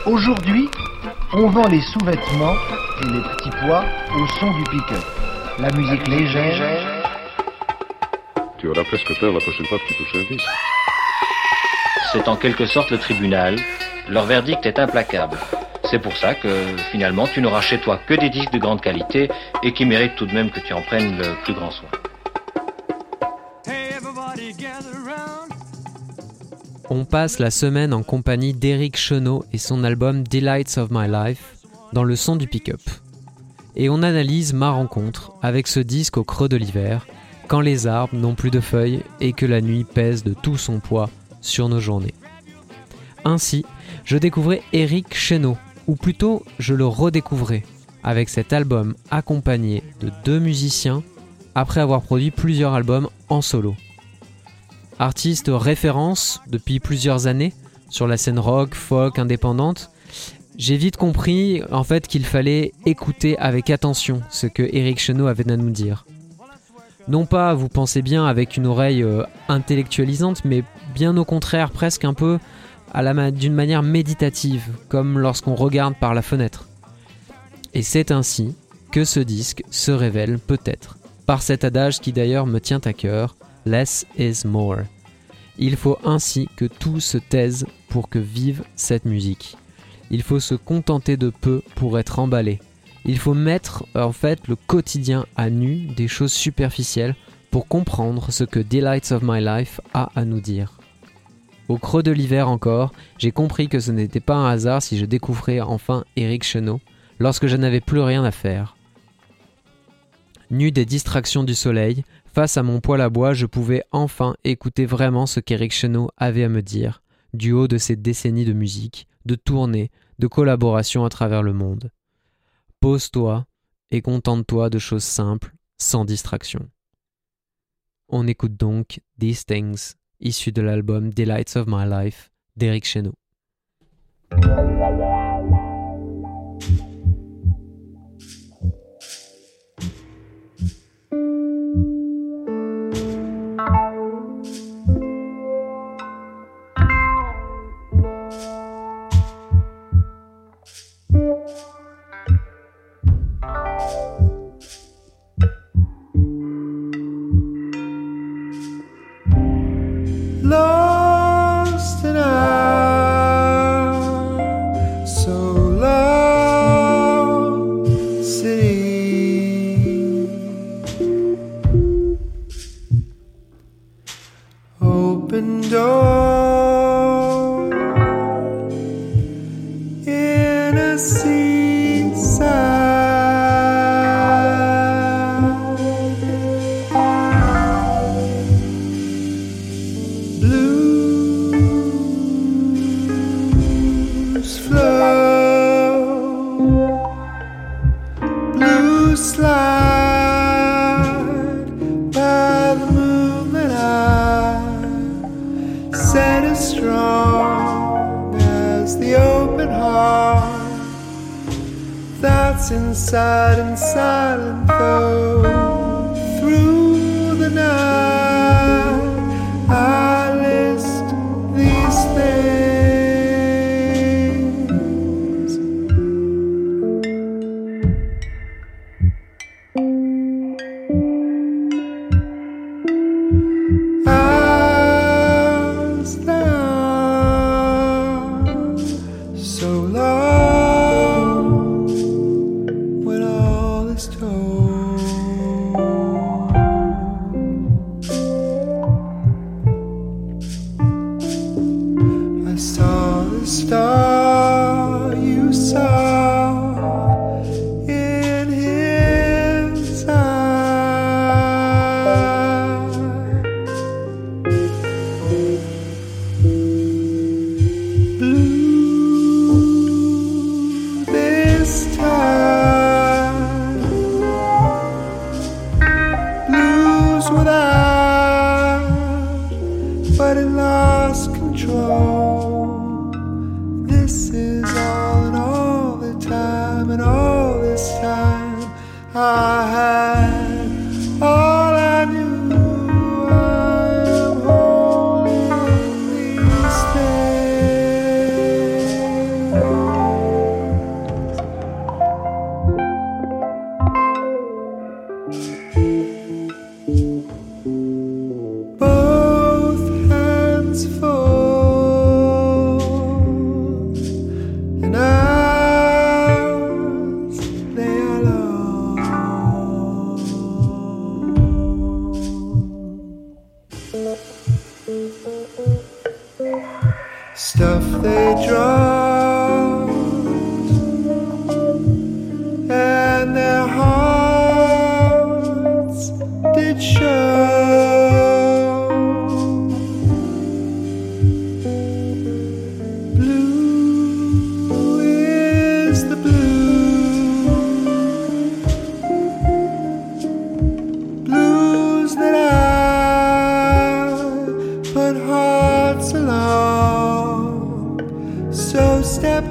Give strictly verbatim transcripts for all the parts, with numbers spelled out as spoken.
Aujourd'hui, on vend les sous-vêtements et les petits pois au son du pick-up. La musique légère. Tu auras presque peur la prochaine fois que tu touches un disque. C'est en quelque sorte le tribunal. Leur verdict est implacable. C'est pour ça que, finalement, tu n'auras chez toi que des disques de grande qualité et qui méritent tout de même que tu en prennes le plus grand soin. On passe la semaine en compagnie d'Eric Chenaux et son album Delights of My Life dans le son du pick-up. Et on analyse ma rencontre avec ce disque au creux de l'hiver, quand les arbres n'ont plus de feuilles et que la nuit pèse de tout son poids sur nos journées. Ainsi, je découvrais Eric Chenaux, ou plutôt je le redécouvrais, avec cet album accompagné de deux musiciens après avoir produit plusieurs albums en solo. Artiste référence depuis plusieurs années sur la scène rock, folk, indépendante, j'ai vite compris en fait qu'il fallait écouter avec attention ce que Eric Chenaux avait à nous dire. Non pas, vous pensez bien, avec une oreille euh, intellectualisante, mais bien au contraire, presque un peu à la ma- d'une manière méditative, comme lorsqu'on regarde par la fenêtre. Et c'est ainsi que ce disque se révèle peut-être, par cet adage qui d'ailleurs me tient à cœur, « Less is more ». Il faut ainsi que tout se taise pour que vive cette musique. Il faut se contenter de peu pour être emballé. Il faut mettre en fait le quotidien à nu des choses superficielles pour comprendre ce que Delights of My Life a à nous dire. Au creux de l'hiver encore, j'ai compris que ce n'était pas un hasard si je découvrais enfin Eric Chenaux lorsque je n'avais plus rien à faire. Nu des distractions du soleil, face à mon poêle à bois, je pouvais enfin écouter vraiment ce qu'Eric Chenaux avait à me dire, du haut de ses décennies de musique, de tournées, de collaborations à travers le monde. Pose-toi et contente-toi de choses simples, sans distraction. On écoute donc These Things, issu de l'album Delights of My Life d'Eric Chenaux. Lost in our so lost city, open door in a seaside. Slide by the moonlit eye, set as strong as the open heart that's inside and silent though. Through the night I list these things. Star you saw in his eye, blue this time, blues without, but it lost control. This is all in all the time, and all this time I had all I knew. I am holding these things.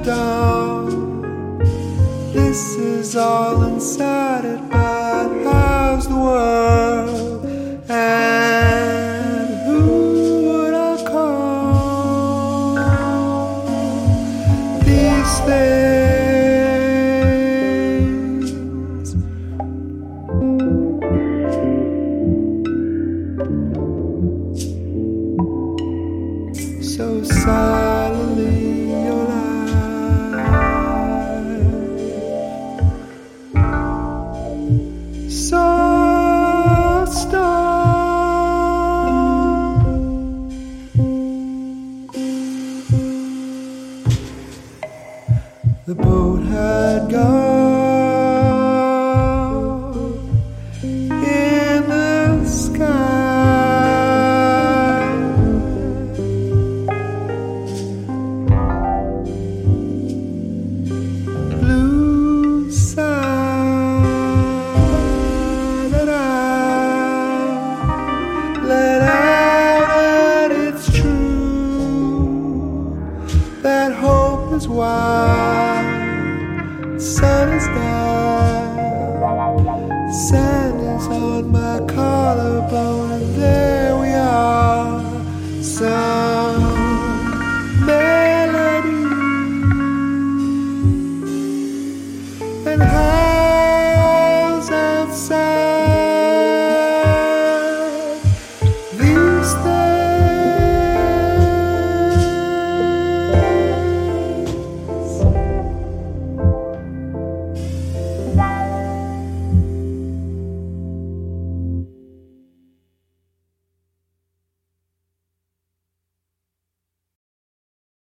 dawn. This is all inside it, but how's the world? And who would I call these things? So silently your life, so strong. The boat had gone in the sky. Blue side and I let out, and it's true that hope is wild, sun is down, sand is on my collarbone, and there